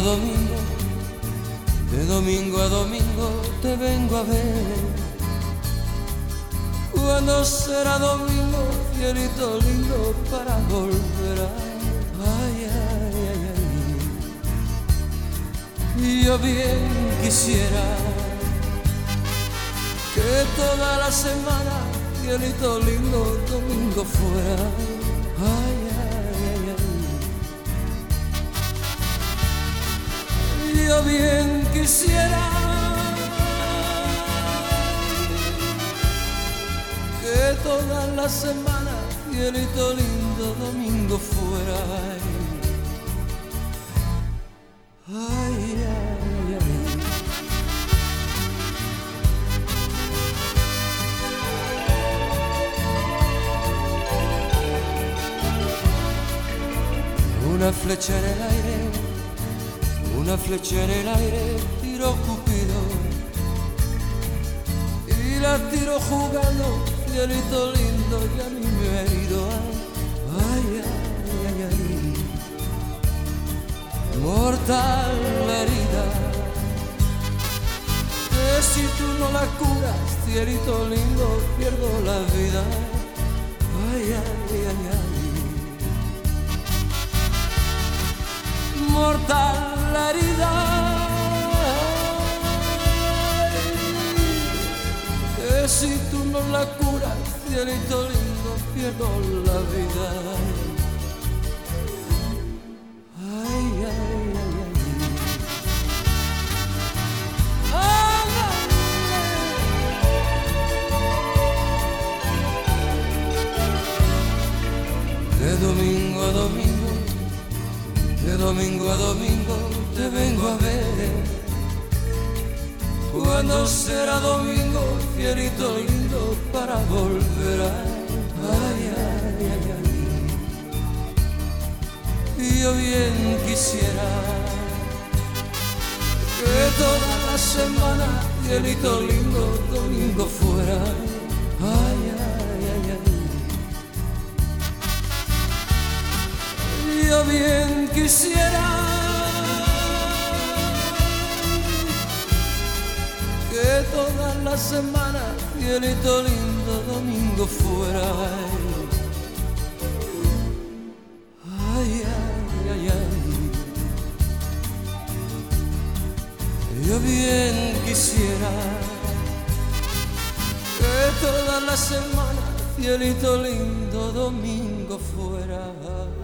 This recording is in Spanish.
domingo, de domingo a domingo te vengo a ver. ¿Cuándo será domingo, cielito lindo, para volver a... Ay, ay, ay, ay. Y yo bien quisiera que toda la semana, cielito lindo, domingo fuera. Ay, ay, ay, ay. Yo bien quisiera que toda la semana, cielito lindo, domingo fuera. Ay, ay, ay, ay. Una flecha en el aire, una flecha en el aire, tiró Cupido y la tiró jugando, cielito lindo, y a mí me ha herido. Ay, ay, ay, ay. Mortal la herida, que si tú no la curas, cielito lindo, pierdo la vida. Ay, ay, ay, ay. Mortal la herida, que si tú no la curas, cielito lindo, pierdo la vida. Ay, ay, ay, ay. De domingo a domingo, de domingo a domingo te vengo a ver. ¿Cuándo será domingo, cielito lindo, para volver a... Ay, ay, ay, ay. Y yo bien quisiera que toda la semana, cielito lindo, domingo fuera. Ay, ay, ay, ay. Yo bien quisiera que toda la semana, cielito lindo, domingo fuera. Ay, ay, ay, ay. Yo bien quisiera que toda la semana, cielito lindo, domingo fuera.